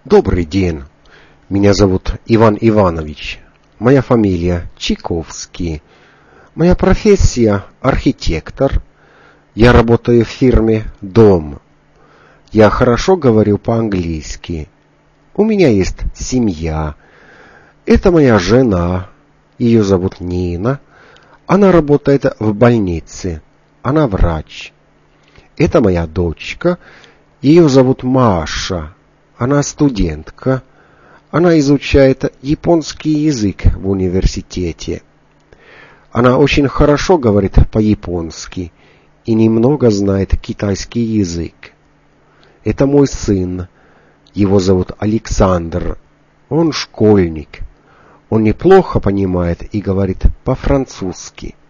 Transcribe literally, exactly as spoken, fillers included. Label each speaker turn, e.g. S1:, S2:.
S1: Добрый день. Меня зовут Иван Иванович. Моя фамилия Чайковский. Моя профессия архитектор. Я работаю в фирме «Дом». Я хорошо говорю по-английски. У меня есть семья. Это моя жена. Ее зовут Нина. Она работает в больнице. Она врач. Это моя дочка. Ее зовут Маша. Она студентка. Она изучает японский язык в университете. Она очень хорошо говорит по-японски и немного знает китайский язык. Это мой сын. Его зовут Александр. Он школьник. Он неплохо понимает и говорит по-французски.